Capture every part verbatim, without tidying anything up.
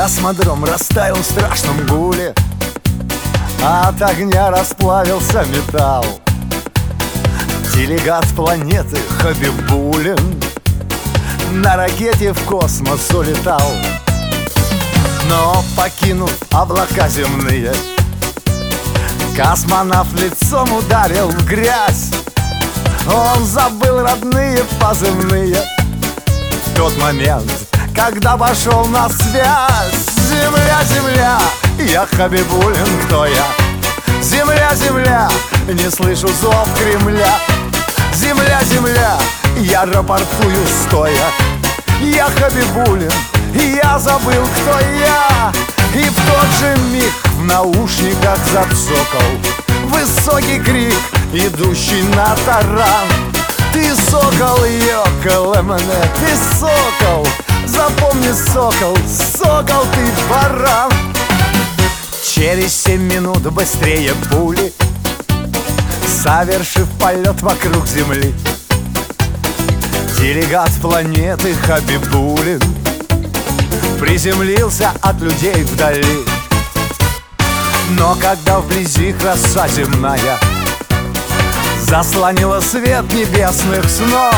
Космодром растаял в страшном гуле, а от огня расплавился металл. Делегат планеты Хабибулин на ракете в космос улетал. Но, покинув облака земные, космонавт лицом ударил в грязь. Он забыл родные позывные в тот момент, когда пошел на связь. Земля, земля, я Хабибулин, кто я? Земля, земля, не слышу зов Кремля. Земля, земля, я рапортую стоя. Я Хабибулин, я забыл, кто я. И в тот же миг в наушниках зацокал высокий крик, идущий на таран. Ты сокол, ёкало мне, ты сокол. Запомни, сокол, сокол, ты баран. Через семь минут быстрее пули, совершив полет вокруг Земли, делегат планеты Хабибулин приземлился от людей вдали. Но когда вблизи краса земная заслонила свет небесных снов,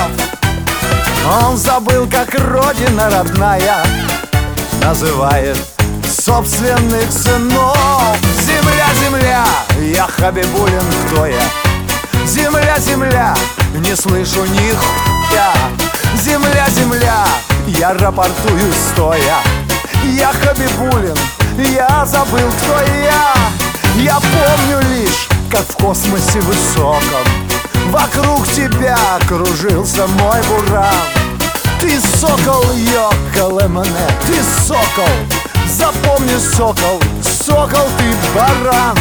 он забыл, как родина родная называет собственных сынов. Земля, земля, я Хабибулин, кто я? Земля, земля, не слышу нихуя. Земля, земля, я рапортую стоя. Я Хабибулин, я забыл, кто я. Я помню лишь, как в космосе высоком вокруг тебя кружился мой буран. Ты сокол, ёкало мне, ты сокол. Запомни, сокол, сокол, ты баран.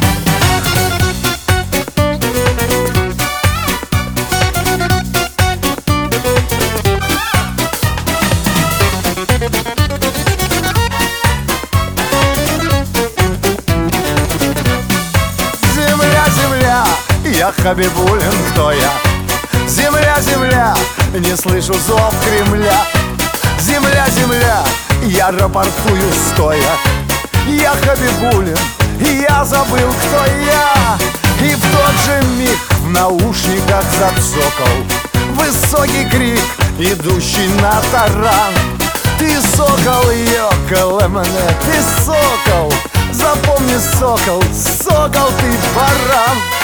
Земля, земля, я Хабибулин, кто я? Земля, земля, не слышу зов Кремля. Земля, земля, я рапортую стоя. Я Хабибулин, я забыл, кто я. И в тот же миг в наушниках зацокал высокий крик, идущий на таран. Ты сокол, ёкало мне, ты сокол. Запомни, сокол, сокол, ты баран.